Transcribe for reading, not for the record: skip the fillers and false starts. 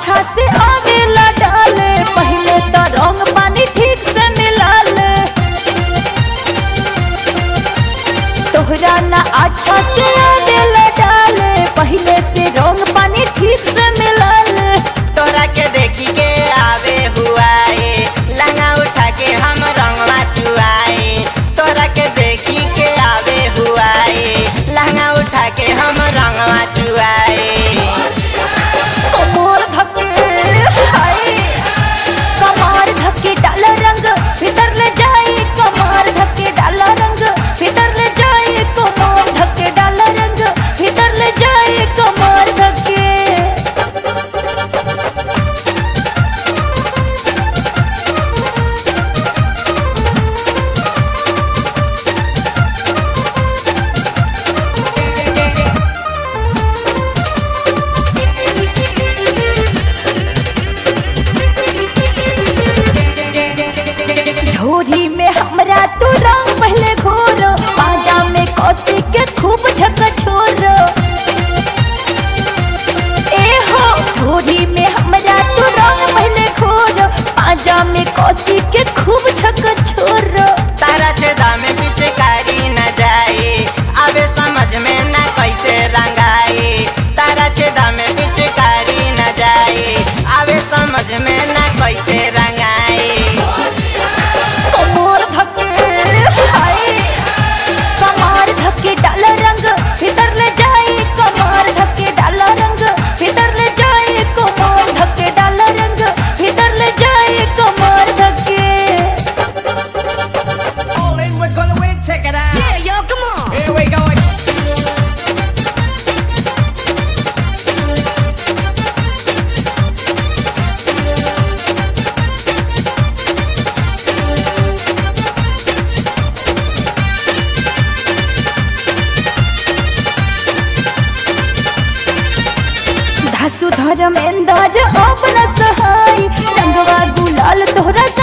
अच्छा से आवेला डाले, पहले तो रंग पानी ठीक से मिला ले। तोहरा ना अच्छा से आवेला डाले, पहले से रंग पानी ठीक से मिला ले। तोरा के देखी के आवे हुआए, लहंगा उठा के हम रंगवा चुआए। तोरा के देखी के आवे हुआए, लहंगा उठा के हम रंगवा चुआए। कमर धके हाय, कमर धके डाला रंग भीतर ले जाए, कमर धके डाला रंग भीतर ले जाए, कमर धके डाला रंग भीतर ले जाए, कमर धके। ढोरी में हमरा तू रंग पहले घोरो, पाजा में कसी के खूब झकझोरो। ए हो ढोरी में हमरा तू रंग पहले घोरो, पाजा में कसी के खूब झकझोरो। तारा छेदा में पिचकारी न जाए, आवे समझ में न कैसे रंगाए। तारा छेदा में पिचकारी न जाए, आवे समझ में न कैसे रंगाए। कमर धके हाय, कमर धके डाला रंग भीतर ले जाए, कमर धके डाला रंग भीतर ले जाए, कमर धके डाला रंग भीतर ले जाए, कमर धके। All in, we're gonna win, check it out. Yeah, yo, come on. Here we go. धासु Dharmendra अपना सहाय, रंगवा गुलाल तोहरा